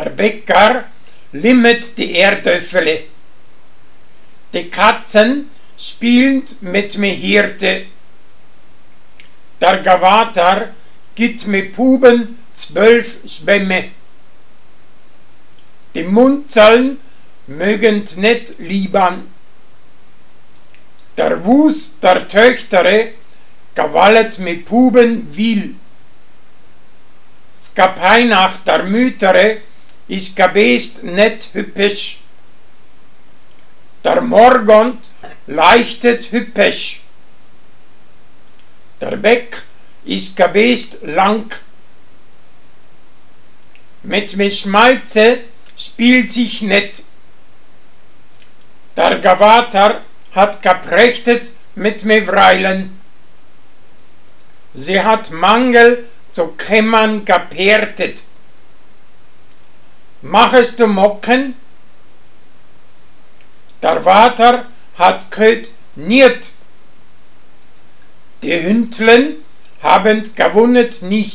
Der Bäcker limmet die Erdöffele. Die Katzen spielend mit me Hirte. Der Gavater gibt me Puben 12 Schwämme. Die Munzeln mögend net liebern. Der Wus der Töchtere gewallet me Puben will. Skapeinach der Mütere is gebest net hüppisch. Der Morgond leichtet hüppisch. Der Beck is gebest lang. Mit me Schmalze spielt sich net. Der Gavater hat geprechtet mit me Vreilen. Sie hat Mangel zu Kämmern gepertet. Machest du Mocken? Der Vater hat köt niet. Die Hündlen haben gewunnet nicht.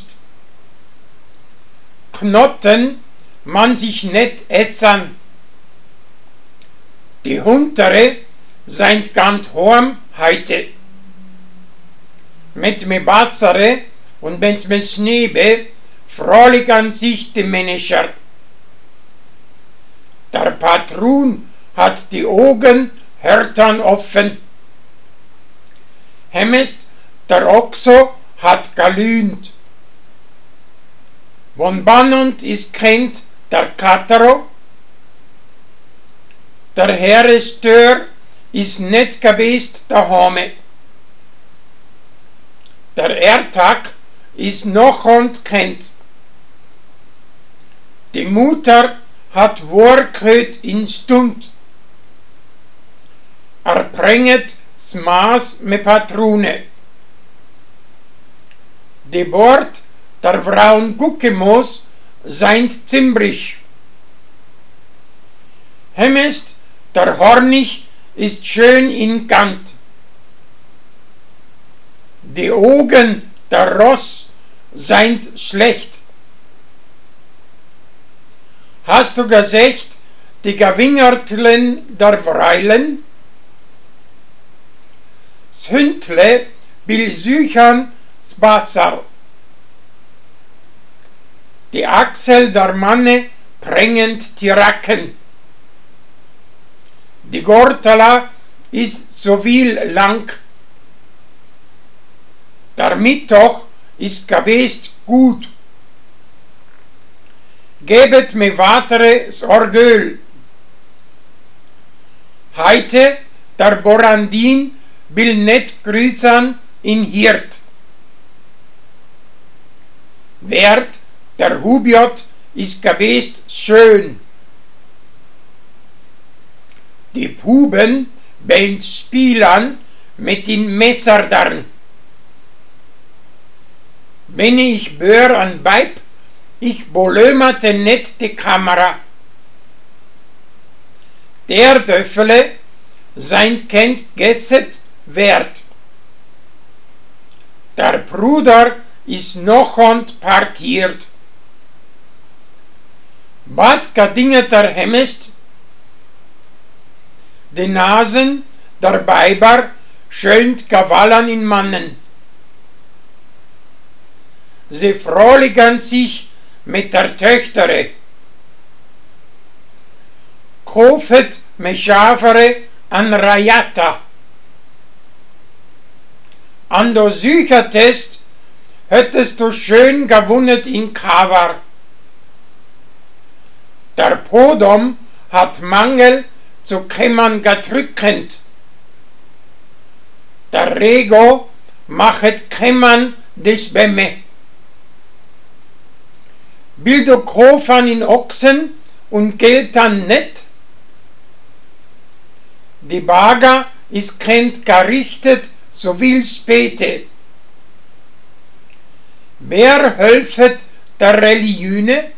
Knotten man sich net essen. Die Huntere sind ganz horm heite. Mit me Bassere und mit me Schneebe frohlichern sich die Manager. Der Patron hat die Augen hörtern offen. Hemmest der Oxo hat galühnt. Von Bannund ist kennt der Katero. Der Herrestör ist net gebest dahome. Der Erdtag ist noch und kennt. Die Mutter hat Worköt in Stund. Bringet Smaß me Patrone. Die Bord der Frauen Guckemos seint ziemlich. Hemmest der Hornig ist schön in Kant. Die Augen der Ross seint schlecht. Hast du gesagt, die Gewingertlen der Vreilen? S Hündle will süchern s Wasser. Die Achsel der Manne bringend die Racken. Die Gortala ist so viel lang. Der Mittag ist gebest gut. Gebet me vatere Sorgöl. Heite der Borandin will net grüßern in Hirt. Wert der Hubiot ist gebest schön. Die Puben beint spielern mit den Messerdern. Wenn ich bör an Weib, ich bolömerte net die Kamera. Der Döffele sein Kind gesset wert. Der Bruder ist noch und partiert. Was gedinget der Hemmest? Die Nasen der Weiber schönt gewallern in Mannen. Sie frohlichern sich mit der Töchtere. Kaufet me Schafere an Rajata. An der Süchertest hättest du schön gewunnet in Kavar. Der Podom hat Mangel zu kämmern gedrückend. Der Rego machet kämmern des Bämme. Will du Krofan in Ochsen und Geld dann net? Die Bager ist kennt gerichtet, so will späte. Wer hölfet der Religione?